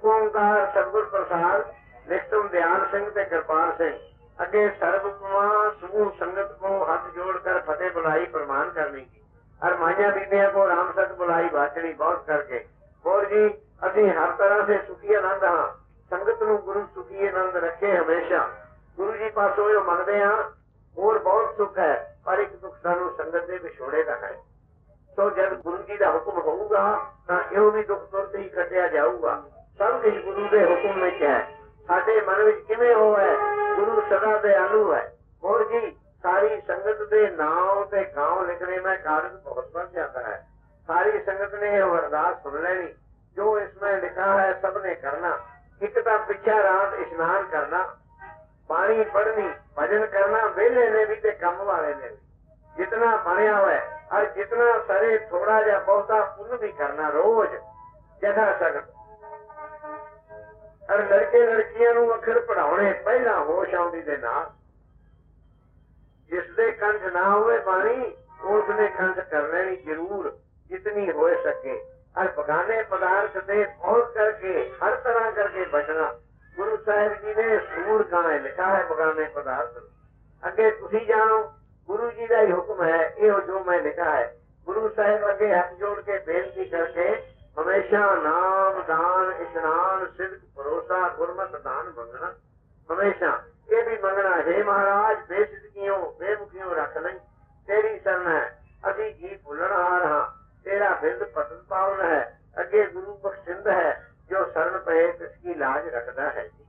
एक ओंकार सतगुर प्रसाद निष्ठुम दयाल सिंह ते कृपाल सिंह। अगे सर्वपमा समूह संगत को हाथ जोड़कर फतेह बुलाई प्रमाण करनी की। और माइया बीबिया को राम सत बुलाई बाचनी बहुत करके। और जी असी हर तरह से सुखी आनंद हाँ। संगत नूं गुरु सुखी आनंद रखे हमेशा। गुरु जी पासों जो मंगते हाँ और बहुत सुख है, पर एक दुख सानू संगत दे विछोड़े का है। तो जब गुरु जी का हुक्म होगा तो यो भी दुख तुरंत ही कटिया जाऊगा। सब कुछ गुरु के हुक्म में है। साडे मन में किवें होवे, गुरु सदा दयालु है। और जी सारी संगत के नाम ते गांव लिखने में कागज बहुत बढ़ जाता है। सारी संगत ने यह अरदास सुन लेनी, जो इसमें लिखा है सबने करना। एक तो पिछा रात स्नान करना, पानी पढ़नी, भजन करना, वेले ने भी ते कम वाले ने भी। जितना बनया हुआ है और जितना सरे थोड़ा या बहुता पुण्य भी करना रोज जगह सकत। और लड़के लड़कियां नूं अखर पढ़ाने पहला होश आउंदी दे नाल। जिसदे कंठ ना हुए बाणी उसने कंठ कर लेनी जरूर जितनी हो सके। और बगाने पदार्थ से बहुत करके हर तरह करके बचना। गुरु साहिब जी ने सूर गाने लिखा है बगाने पदार्थ। अगे तुसी जानो गुरु जी का ही हुक्म है, ये जो मैं लिखा है। गुरु साहिब अगे हाथ जोड़ के बेनती करके हमेशा नाम दान स्नान सिद्ध भरोसा गुरमत दान मंगना। हमेशा ये भी मंगना, हे महाराज बेसिद्धियों बेमुखियों रख नहीं, तेरी शरण है। अभी जी भुलनहार हाँ, तेरा बिंद पतन पावन है। अगे गुरु बख्शिंद है, जो शरण पे इसकी लाज रखता है।